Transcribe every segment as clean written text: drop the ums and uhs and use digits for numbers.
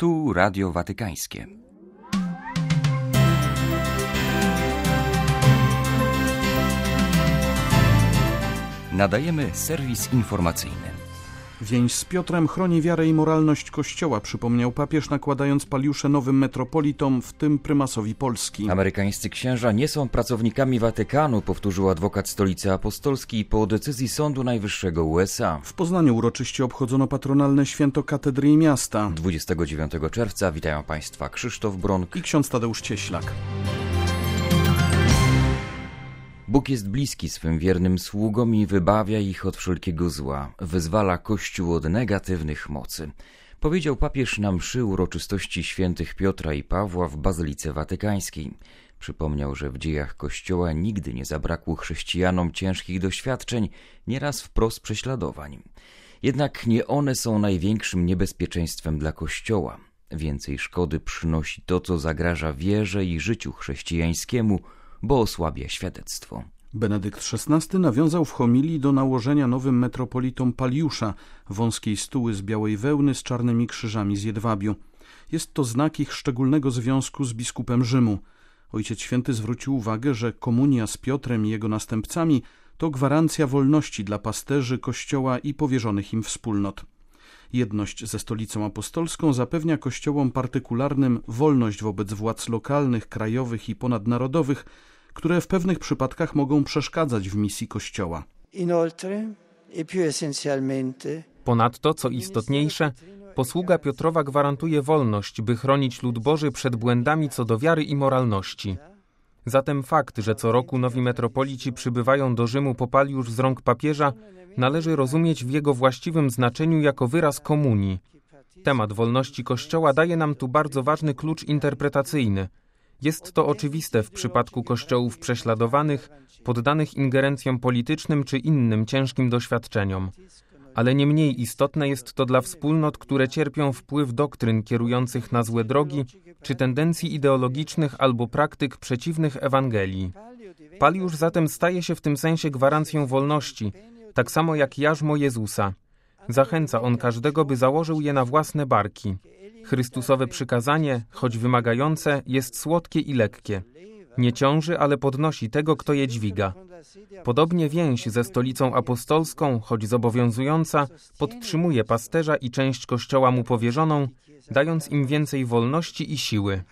Tu Radio Watykańskie. Nadajemy serwis informacyjny. Więź z Piotrem chroni wiarę i moralność Kościoła, przypomniał papież, nakładając paliusze nowym metropolitom, w tym prymasowi Polski. Amerykańscy księża nie są pracownikami Watykanu, powtórzył adwokat Stolicy Apostolskiej po decyzji Sądu Najwyższego USA. W Poznaniu uroczyście obchodzono patronalne święto katedry i miasta. 29 czerwca witają Państwa Krzysztof Bronk i ksiądz Tadeusz Cieślak. Bóg jest bliski swym wiernym sługom i wybawia ich od wszelkiego zła, wyzwala Kościół od negatywnych mocy. Powiedział papież na mszy uroczystości świętych Piotra i Pawła w Bazylice Watykańskiej. Przypomniał, że w dziejach Kościoła nigdy nie zabrakło chrześcijanom ciężkich doświadczeń, nieraz wprost prześladowań. Jednak nie one są największym niebezpieczeństwem dla Kościoła. Więcej szkody przynosi to, co zagraża wierze i życiu chrześcijańskiemu, bo osłabia świadectwo. Benedykt XVI nawiązał w homilii do nałożenia nowym metropolitom paliusza, wąskiej stuły z białej wełny z czarnymi krzyżami z jedwabiu. Jest to znak ich szczególnego związku z biskupem Rzymu. Ojciec Święty zwrócił uwagę, że komunia z Piotrem i jego następcami to gwarancja wolności dla pasterzy Kościoła i powierzonych im wspólnot. Jedność ze Stolicą Apostolską zapewnia kościołom partykularnym wolność wobec władz lokalnych, krajowych i ponadnarodowych, które w pewnych przypadkach mogą przeszkadzać w misji Kościoła. Ponadto, co istotniejsze, posługa Piotrowa gwarantuje wolność, by chronić lud Boży przed błędami co do wiary i moralności. Zatem fakt, że co roku nowi metropolici przybywają do Rzymu po paliusz z rąk papieża, należy rozumieć w jego właściwym znaczeniu jako wyraz komunii. Temat wolności Kościoła daje nam tu bardzo ważny klucz interpretacyjny. Jest to oczywiste w przypadku kościołów prześladowanych, poddanych ingerencjom politycznym czy innym ciężkim doświadczeniom. Ale nie mniej istotne jest to dla wspólnot, które cierpią wpływ doktryn kierujących na złe drogi, czy tendencji ideologicznych albo praktyk przeciwnych Ewangelii. Paliusz zatem staje się w tym sensie gwarancją wolności, tak samo jak jarzmo Jezusa. Zachęca on każdego, by założył je na własne barki. Chrystusowe przykazanie, choć wymagające, jest słodkie i lekkie. Nie ciąży, ale podnosi tego, kto je dźwiga. Podobnie więź ze Stolicą Apostolską, choć zobowiązująca, podtrzymuje pasterza i część Kościoła mu powierzoną, dając im więcej wolności i siły.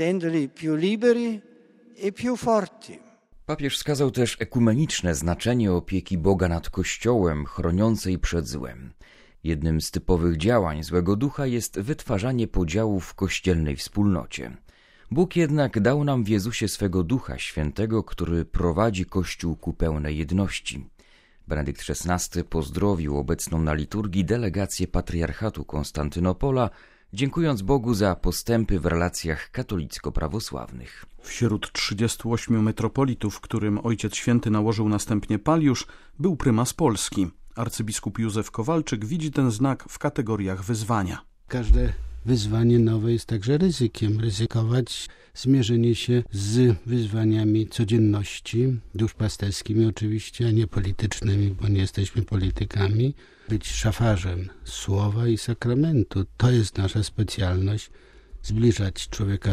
Papież wskazał też ekumeniczne znaczenie opieki Boga nad Kościołem, chroniącej przed złem. Jednym z typowych działań złego ducha jest wytwarzanie podziałów w kościelnej wspólnocie. Bóg jednak dał nam w Jezusie swego Ducha Świętego, który prowadzi Kościół ku pełnej jedności. Benedykt XVI pozdrowił obecną na liturgii delegację Patriarchatu Konstantynopola, dziękując Bogu za postępy w relacjach katolicko-prawosławnych. Wśród 38 metropolitów, którym Ojciec Święty nałożył następnie paliusz, był prymas Polski. Arcybiskup Józef Kowalczyk widzi ten znak w kategoriach wyzwania. Każde wyzwanie nowe jest także ryzykiem. Ryzykować zmierzenie się z wyzwaniami codzienności, duszpasterskimi oczywiście, a nie politycznymi, bo nie jesteśmy politykami. Być szafarzem słowa i sakramentu. To jest nasza specjalność. Zbliżać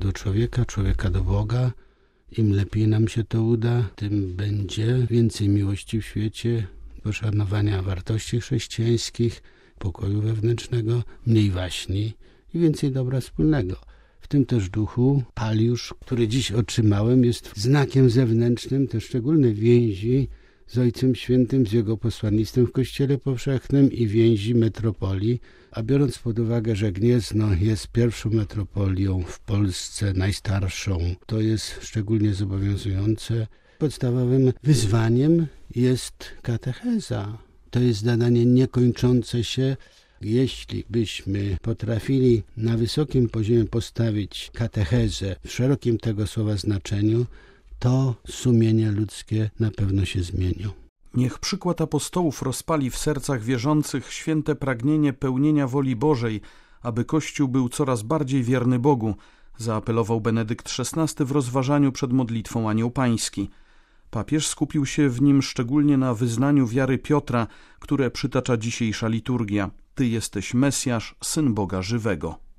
człowieka do Boga. Im lepiej nam się to uda, tym będzie więcej miłości w świecie, poszanowania wartości chrześcijańskich, pokoju wewnętrznego, mniej waśni i więcej dobra wspólnego. W tym też duchu paliusz, który dziś otrzymałem, jest znakiem zewnętrznym też szczególnej więzi z Ojcem Świętym, z jego posłannictwem w Kościele Powszechnym i więzi metropolii, a biorąc pod uwagę, że Gniezno jest pierwszą metropolią w Polsce, najstarszą, to jest szczególnie zobowiązujące. Podstawowym wyzwaniem jest katecheza. To jest zadanie niekończące się. Jeśli byśmy potrafili na wysokim poziomie postawić katechezę w szerokim tego słowa znaczeniu, to sumienia ludzkie na pewno się zmienią. Niech przykład apostołów rozpali w sercach wierzących święte pragnienie pełnienia woli Bożej, aby Kościół był coraz bardziej wierny Bogu, zaapelował Benedykt XVI w rozważaniu przed modlitwą Anioł Pański. Papież skupił się w nim szczególnie na wyznaniu wiary Piotra, które przytacza dzisiejsza liturgia. Ty jesteś Mesjasz, Syn Boga żywego.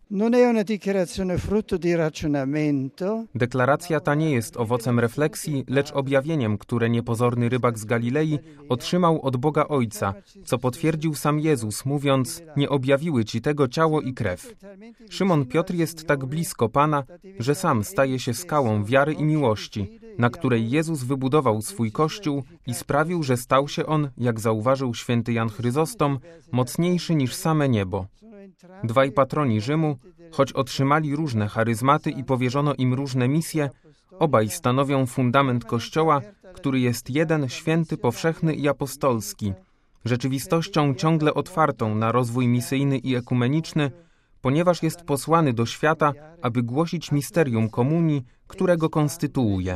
Deklaracja ta nie jest owocem refleksji, lecz objawieniem, które niepozorny rybak z Galilei otrzymał od Boga Ojca, co potwierdził sam Jezus, mówiąc: nie objawiły ci tego ciało i krew. Szymon Piotr jest tak blisko Pana, że sam staje się skałą wiary i miłości, na której Jezus wybudował swój Kościół i sprawił, że stał się on, jak zauważył święty Jan Chryzostom, mocniejszy niż same niebo. Dwaj patroni Rzymu, choć otrzymali różne charyzmaty i powierzono im różne misje, obaj stanowią fundament Kościoła, który jest jeden, święty, powszechny i apostolski, rzeczywistością ciągle otwartą na rozwój misyjny i ekumeniczny, ponieważ jest posłany do świata, aby głosić misterium komunii, którego konstytuuje.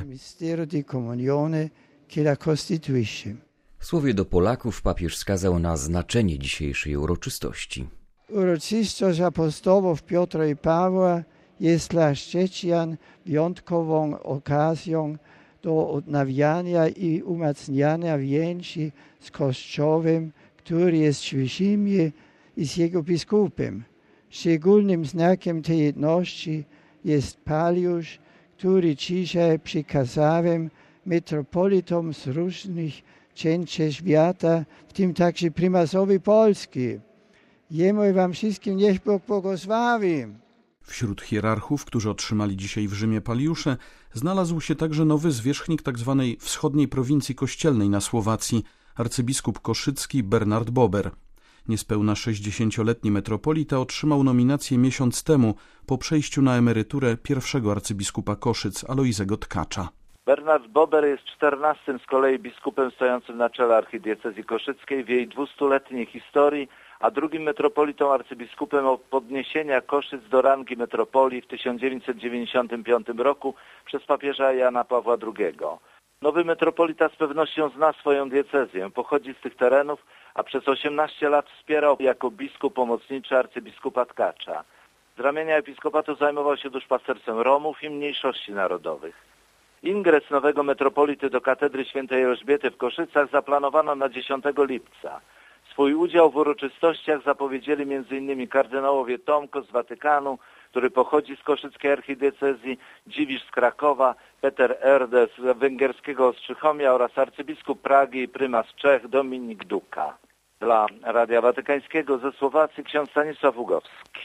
W słowie do Polaków papież wskazał na znaczenie dzisiejszej uroczystości. Uroczystość apostołów Piotra i Pawła jest dla chrześcijan wyjątkową okazją do odnawiania i umacniania więzi z Kościołem, który jest w Rzymie i z jego biskupem. Szczególnym znakiem tej jedności jest Paliusz, który dzisiaj przekazałem metropolitom z różnych części świata, w tym także prymasowi Polski. Jemu i wam wszystkim niech Bóg błogosławi. Wśród hierarchów, którzy otrzymali dzisiaj w Rzymie Paliusze, znalazł się także nowy zwierzchnik tzw. wschodniej prowincji kościelnej na Słowacji, arcybiskup koszycki Bernard Bober. Niespełna 60-letni metropolita otrzymał nominację miesiąc temu po przejściu na emeryturę pierwszego arcybiskupa Koszyc, Alojzego Tkacza. Bernard Bober jest 14. z kolei biskupem stojącym na czele archidiecezji koszyckiej w jej 200-letniej historii, a drugim metropolitą arcybiskupem od podniesienia Koszyc do rangi metropolii w 1995 roku przez papieża Jana Pawła II. Nowy metropolita z pewnością zna swoją diecezję, pochodzi z tych terenów, a przez 18 lat wspierał jako biskup pomocniczy arcybiskupa Tkacza. Z ramienia episkopatu zajmował się duszpasterstwem Romów i mniejszości narodowych. Ingres nowego metropolity do katedry świętej Elżbiety w Koszycach zaplanowano na 10 lipca. Swój udział w uroczystościach zapowiedzieli m.in. kardynałowie Tomko z Watykanu, który pochodzi z koszyckiej archidiecezji, Dziwisz z Krakowa, Peter Erde z węgierskiego Ostrzychomia oraz arcybiskup Pragi i prymas Czech Dominik Duka. Dla Radia Watykańskiego ze Słowacji ksiądz Stanisław Ługowski.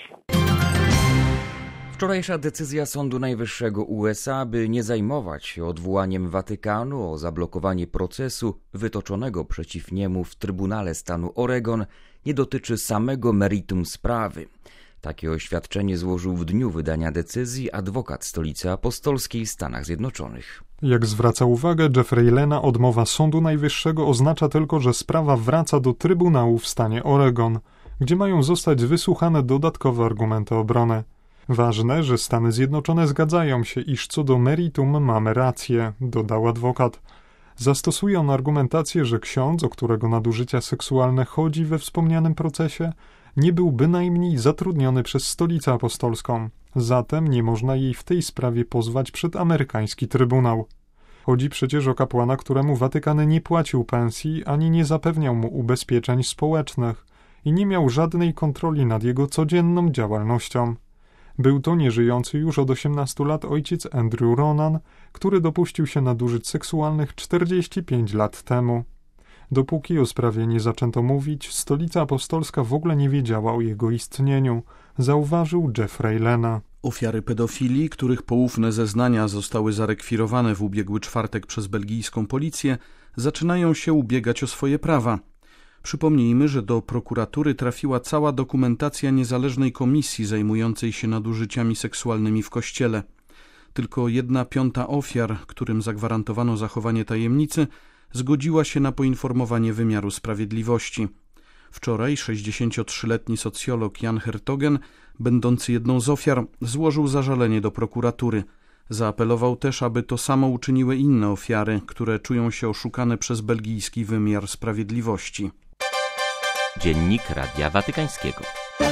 Wczorajsza decyzja Sądu Najwyższego USA, by nie zajmować się odwołaniem Watykanu o zablokowanie procesu wytoczonego przeciw niemu w Trybunale Stanu Oregon, nie dotyczy samego meritum sprawy. Takie oświadczenie złożył w dniu wydania decyzji adwokat Stolicy Apostolskiej w Stanach Zjednoczonych. Jak zwraca uwagę Jeffrey Lena, odmowa Sądu Najwyższego oznacza tylko, że sprawa wraca do Trybunału w stanie Oregon, gdzie mają zostać wysłuchane dodatkowe argumenty obrony. Ważne, że Stany Zjednoczone zgadzają się, iż co do meritum mamy rację, dodał adwokat. Zastosuje on argumentację, że ksiądz, o którego nadużycia seksualne chodzi we wspomnianym procesie, nie był bynajmniej zatrudniony przez Stolicę Apostolską. Zatem nie można jej w tej sprawie pozwać przed amerykański trybunał. Chodzi przecież o kapłana, któremu Watykan nie płacił pensji ani nie zapewniał mu ubezpieczeń społecznych i nie miał żadnej kontroli nad jego codzienną działalnością. Był to nieżyjący już od 18 lat ojciec Andrew Ronan, który dopuścił się nadużyć seksualnych 45 lat temu. Dopóki o sprawie nie zaczęto mówić, Stolica Apostolska w ogóle nie wiedziała o jego istnieniu, zauważył Jeffrey Lena. Ofiary pedofilii, których poufne zeznania zostały zarekwirowane w ubiegły czwartek przez belgijską policję, zaczynają się ubiegać o swoje prawa. Przypomnijmy, że do prokuratury trafiła cała dokumentacja niezależnej komisji zajmującej się nadużyciami seksualnymi w Kościele. Tylko 1/5 ofiar, którym zagwarantowano zachowanie tajemnicy, zgodziła się na poinformowanie wymiaru sprawiedliwości. Wczoraj 63-letni socjolog Jan Hertogen, będący jedną z ofiar, złożył zażalenie do prokuratury. Zaapelował też, aby to samo uczyniły inne ofiary, które czują się oszukane przez belgijski wymiar sprawiedliwości. Dziennik Radia Watykańskiego.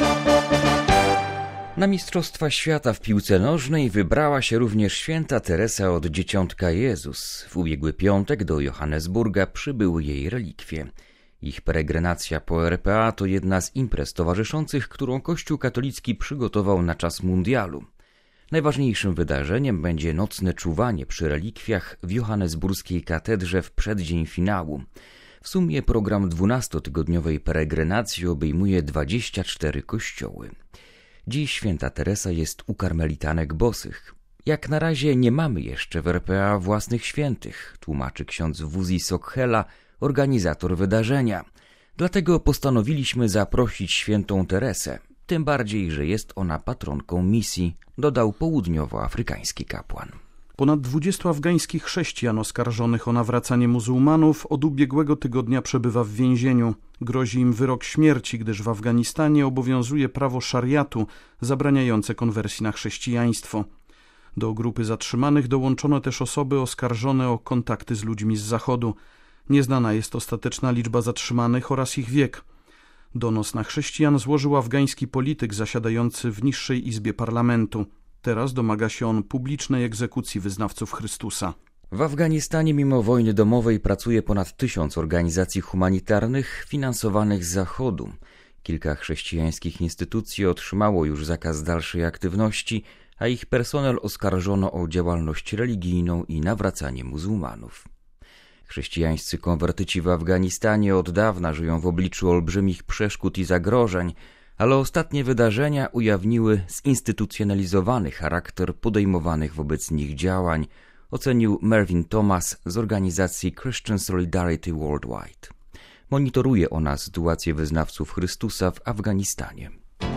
Na Mistrzostwa Świata w piłce nożnej wybrała się również święta Teresa od Dzieciątka Jezus. W ubiegły piątek do Johannesburga przybyły jej relikwie. Ich peregrinacja po RPA to jedna z imprez towarzyszących, którą Kościół katolicki przygotował na czas mundialu. Najważniejszym wydarzeniem będzie nocne czuwanie przy relikwiach w Johannesburskiej katedrze w przeddzień finału. W sumie program 12-tygodniowej peregrinacji obejmuje 24 kościoły. Dziś święta Teresa jest u karmelitanek bosych. Jak na razie nie mamy jeszcze w RPA własnych świętych, tłumaczy ksiądz Wuzi Sokhela, organizator wydarzenia. Dlatego postanowiliśmy zaprosić świętą Teresę, tym bardziej, że jest ona patronką misji, dodał południowoafrykański kapłan. Ponad 20 afgańskich chrześcijan oskarżonych o nawracanie muzułmanów od ubiegłego tygodnia przebywa w więzieniu. Grozi im wyrok śmierci, gdyż w Afganistanie obowiązuje prawo szariatu zabraniające konwersji na chrześcijaństwo. Do grupy zatrzymanych dołączono też osoby oskarżone o kontakty z ludźmi z Zachodu. Nieznana jest ostateczna liczba zatrzymanych oraz ich wiek. Donos na chrześcijan złożył afgański polityk zasiadający w niższej izbie parlamentu. Teraz domaga się on publicznej egzekucji wyznawców Chrystusa. W Afganistanie mimo wojny domowej pracuje ponad 1000 organizacji humanitarnych finansowanych z Zachodu. Kilka chrześcijańskich instytucji otrzymało już zakaz dalszej aktywności, a ich personel oskarżono o działalność religijną i nawracanie muzułmanów. Chrześcijańscy konwertyci w Afganistanie od dawna żyją w obliczu olbrzymich przeszkód i zagrożeń, ale ostatnie wydarzenia ujawniły zinstytucjonalizowany charakter podejmowanych wobec nich działań, ocenił Mervyn Thomas z organizacji Christian Solidarity Worldwide. Monitoruje ona sytuację wyznawców Chrystusa w Afganistanie.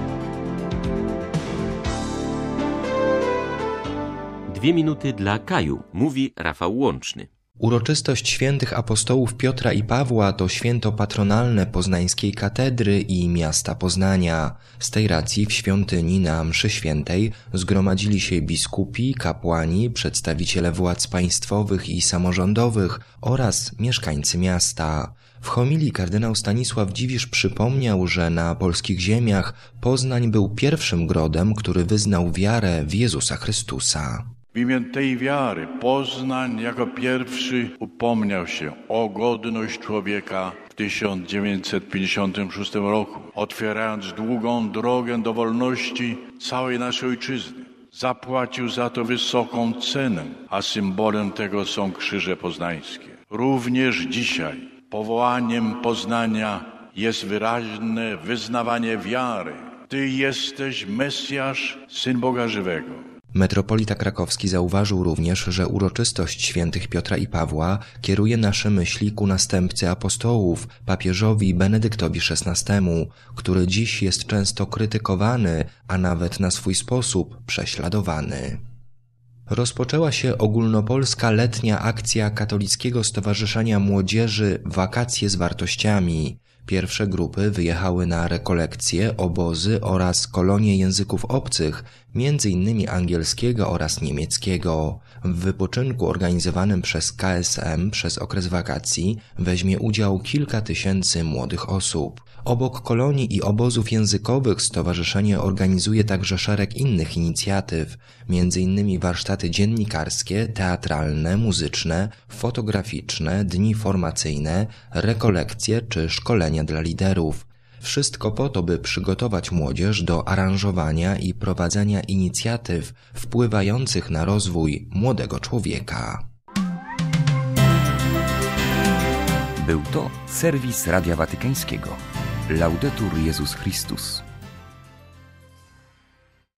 2 minuty dla Kaju, mówi Rafał Łączny. Uroczystość świętych apostołów Piotra i Pawła to święto patronalne Poznańskiej Katedry i miasta Poznania. Z tej racji w świątyni na mszy świętej zgromadzili się biskupi, kapłani, przedstawiciele władz państwowych i samorządowych oraz mieszkańcy miasta. W homilii kardynał Stanisław Dziwisz przypomniał, że na polskich ziemiach Poznań był pierwszym grodem, który wyznał wiarę w Jezusa Chrystusa. W imię tej wiary Poznań jako pierwszy upomniał się o godność człowieka w 1956 roku, otwierając długą drogę do wolności całej naszej ojczyzny. Zapłacił za to wysoką cenę, a symbolem tego są krzyże poznańskie. Również dzisiaj powołaniem Poznania jest wyraźne wyznawanie wiary. Ty jesteś Mesjasz, Syn Boga żywego. Metropolita krakowski zauważył również, że uroczystość świętych Piotra i Pawła kieruje nasze myśli ku następcy apostołów, papieżowi Benedyktowi XVI, który dziś jest często krytykowany, a nawet na swój sposób prześladowany. Rozpoczęła się ogólnopolska letnia akcja Katolickiego Stowarzyszenia Młodzieży Wakacje z wartościami. Pierwsze grupy wyjechały na rekolekcje, obozy oraz kolonie języków obcych, m.in. angielskiego oraz niemieckiego. W wypoczynku organizowanym przez KSM przez okres wakacji weźmie udział kilka tysięcy młodych osób. Obok kolonii i obozów językowych stowarzyszenie organizuje także szereg innych inicjatyw, m.in. warsztaty dziennikarskie, teatralne, muzyczne, fotograficzne, dni formacyjne, rekolekcje czy szkolenia dla liderów. Wszystko po to, by przygotować młodzież do aranżowania i prowadzenia inicjatyw wpływających na rozwój młodego człowieka. Był to serwis Radia Watykańskiego. Laudetur Jezus Chrystus.